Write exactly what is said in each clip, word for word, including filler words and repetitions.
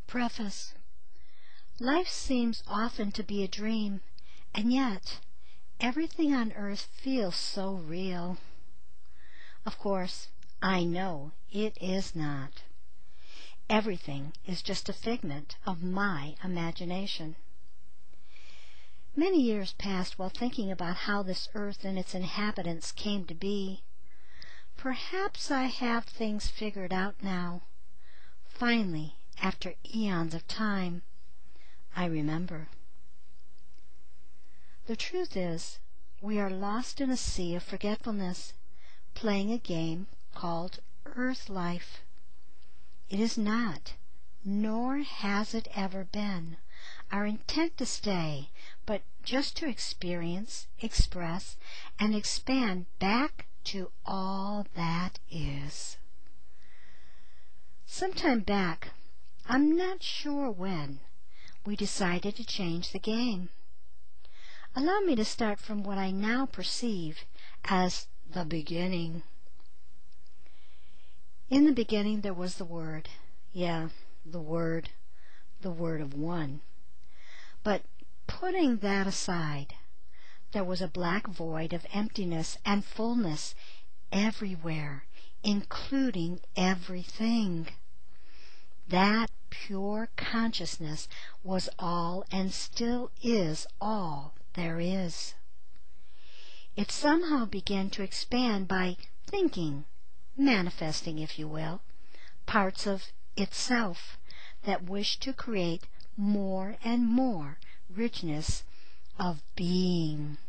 Preface. Life seems often to be a dream, and yet everything on earth feels so real. Of course, I know it is not. Everything is just a figment of my imagination. Many years passed while thinking about how this earth and its inhabitants came to be. Perhaps I have things figured out now. Finally, after eons of time, I remember. The truth is, we are lost in a sea of forgetfulness, playing a game called Earth Life. It is not, nor has it ever been, our intent to stay, but just to experience, express, and expand back to all that is. Sometime back, I'm not sure when, we decided to change the game. Allow me to start from what I now perceive as the beginning. In the beginning there was the Word. Yeah, the Word, the Word of One. But putting that aside, there was a black void of emptiness and fullness everywhere, including everything. That pure consciousness was all and still is all there is. It somehow began to expand by thinking, manifesting, if you will, parts of itself that wished to create more and more richness of being.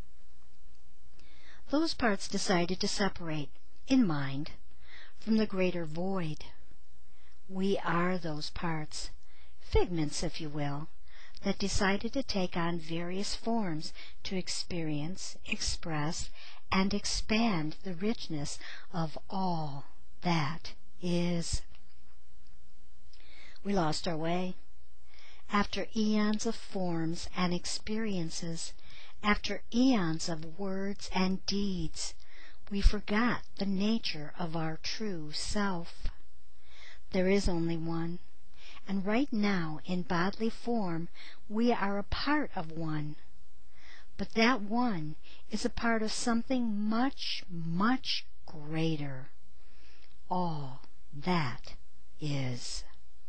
Those parts decided to separate, in mind, from the greater void. We are those parts, figments, if you will, that decided to take on various forms to experience, express, and expand the richness of all that is. We lost our way. After eons of forms and experiences, after eons of words and deeds, we forgot the nature of our true self. There is only one, and right now in bodily form we are a part of one. But that one is a part of something much, much greater. All that is.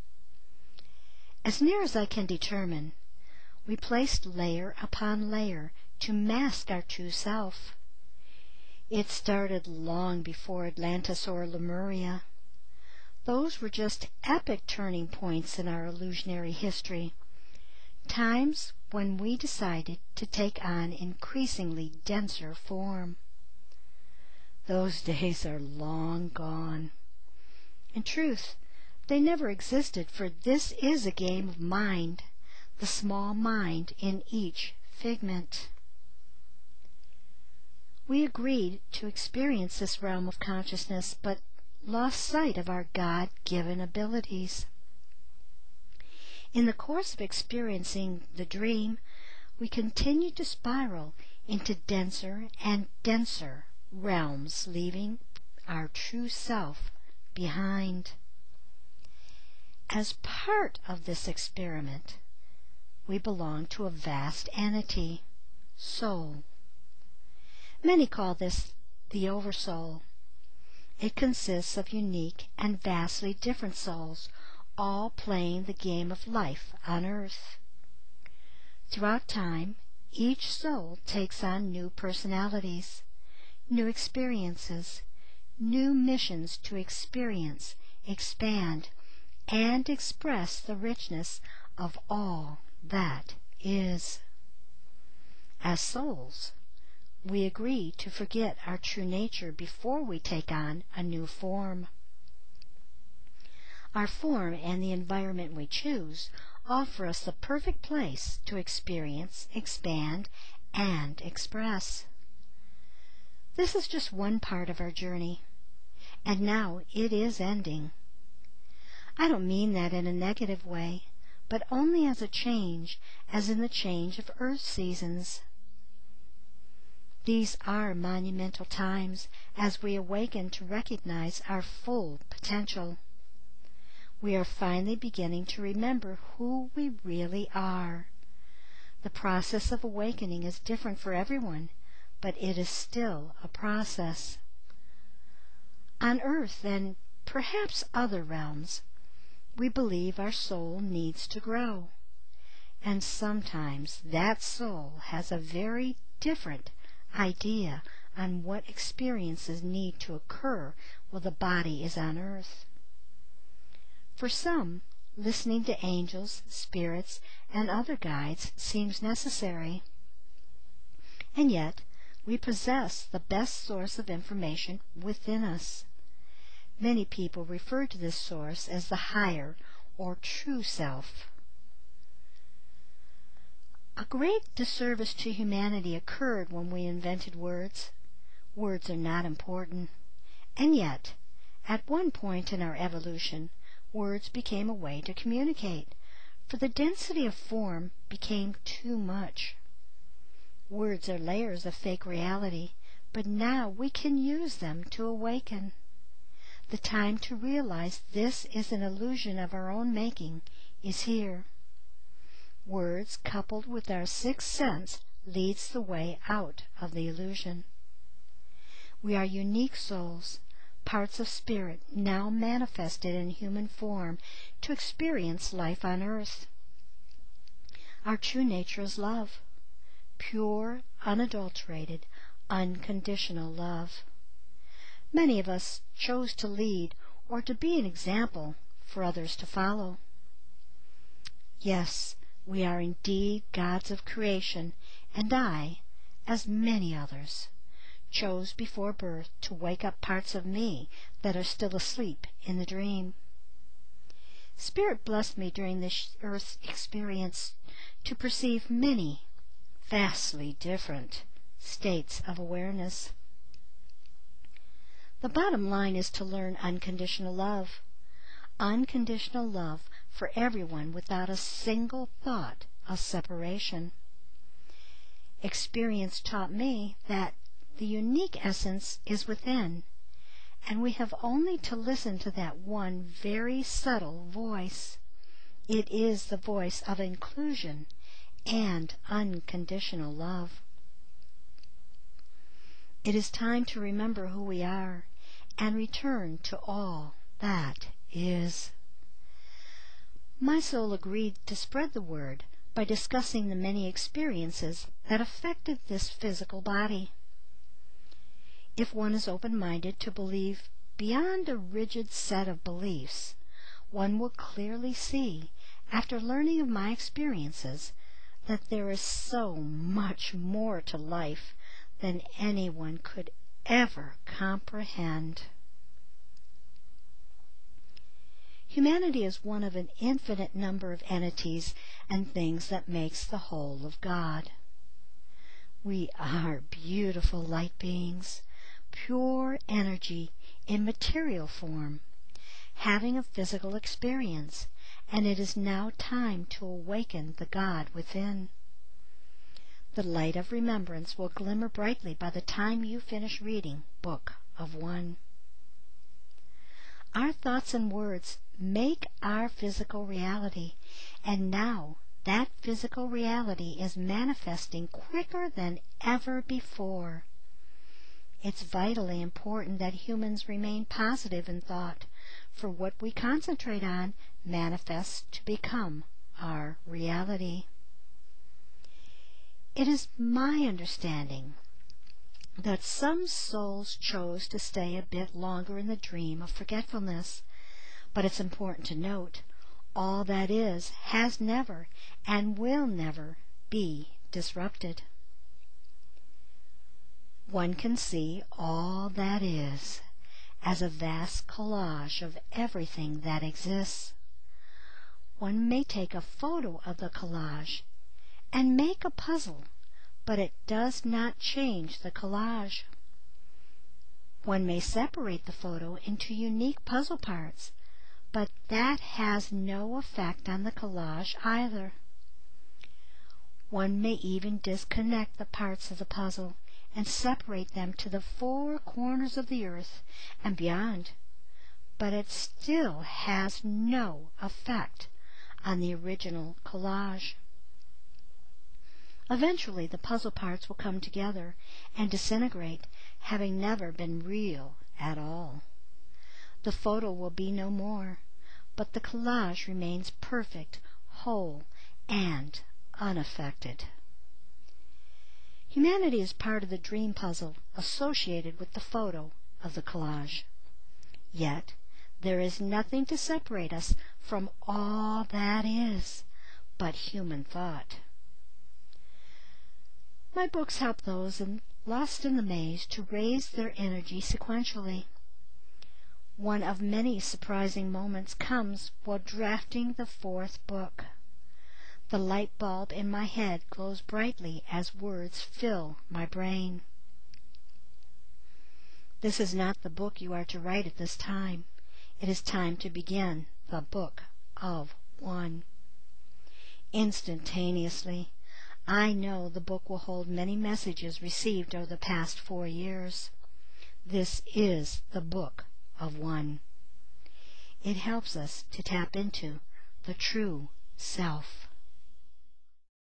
As near as I can determine, we placed layer upon layer to mask our true self. It started long before Atlantis or Lemuria. Those were just epic turning points in our illusionary history, times when we decided to take on increasingly denser form. Those days are long gone. In truth, they never existed, for this is a game of mind, the small mind in each figment. We agreed to experience this realm of consciousness, but lost sight of our God-given abilities. In the course of experiencing the dream, we continued to spiral into denser and denser realms, leaving our true self behind. As part of this experiment, we belong to a vast entity, soul. Many call this the Oversoul. It consists of unique and vastly different souls, all playing the game of life on earth. Throughout time, each soul takes on new personalities, new experiences, new missions to experience, expand, and express the richness of all that is. As souls, we agree to forget our true nature before we take on a new form. Our form and the environment we choose offer us the perfect place to experience, expand, and express. This is just one part of our journey, and now it is ending. I don't mean that in a negative way, but only as a change, as in the change of earth seasons. These are monumental times as we awaken to recognize our full potential. We are finally beginning to remember who we really are. The process of awakening is different for everyone, but it is still a process. On earth and perhaps other realms, we believe our soul needs to grow. And sometimes that soul has a very different idea on what experiences need to occur while the body is on earth. For some, listening to angels, spirits, and other guides seems necessary. And yet, we possess the best source of information within us. Many people refer to this source as the higher or true self. A great disservice to humanity occurred when we invented words. Words are not important. And yet, at one point in our evolution, words became a way to communicate, for the density of form became too much. Words are layers of fake reality, but now we can use them to awaken. The time to realize this is an illusion of our own making is here. Words coupled with our sixth sense leads the way out of the illusion. We are unique souls, parts of spirit now manifested in human form to experience life on earth. Our true nature is love, pure, unadulterated, unconditional love. Many of us chose to lead or to be an example for others to follow. Yes, we are indeed gods of creation, and I, as many others, chose before birth to wake up parts of me that are still asleep in the dream. Spirit blessed me during this earth experience to perceive many, vastly different states of awareness. The bottom line is to learn unconditional love. Unconditional love for everyone without a single thought of separation. Experience taught me that the unique essence is within, and we have only to listen to that one very subtle voice. It is the voice of inclusion and unconditional love. It is time to remember who we are and return to all that is. My soul agreed to spread the word by discussing the many experiences that affected this physical body. If one is open-minded to believe beyond a rigid set of beliefs, one will clearly see, after learning of my experiences, that there is so much more to life than anyone could ever comprehend. Humanity is one of an infinite number of entities and things that makes the whole of God. We are beautiful light beings, pure energy in material form, having a physical experience, and it is now time to awaken the God within. The light of remembrance will glimmer brightly by the time you finish reading Book of One. Our thoughts and words make our physical reality, and now that physical reality is manifesting quicker than ever before. It's vitally important that humans remain positive in thought, for what we concentrate on manifests to become our reality. It is my understanding that some souls chose to stay a bit longer in the dream of forgetfulness, but it's important to note, all that is has never and will never be disrupted. One can see all that is as a vast collage of everything that exists. One may take a photo of the collage and make a puzzle, but it does not change the collage. One may separate the photo into unique puzzle parts, but that has no effect on the collage either. One may even disconnect the parts of the puzzle and separate them to the four corners of the earth and beyond, but it still has no effect on the original collage. Eventually, the puzzle parts will come together and disintegrate, having never been real at all. The photo will be no more, but the collage remains perfect, whole, and unaffected. Humanity is part of the dream puzzle associated with the photo of the collage. Yet, there is nothing to separate us from all that is but human thought. My books help those in, lost in the maze to raise their energy sequentially. One of many surprising moments comes while drafting the fourth book. The light bulb in my head glows brightly as words fill my brain. This is not the book you are to write at this time. It is time to begin the Book of One. Instantaneously, I know the book will hold many messages received over the past four years. This is the Book of One. It helps us to tap into the true self.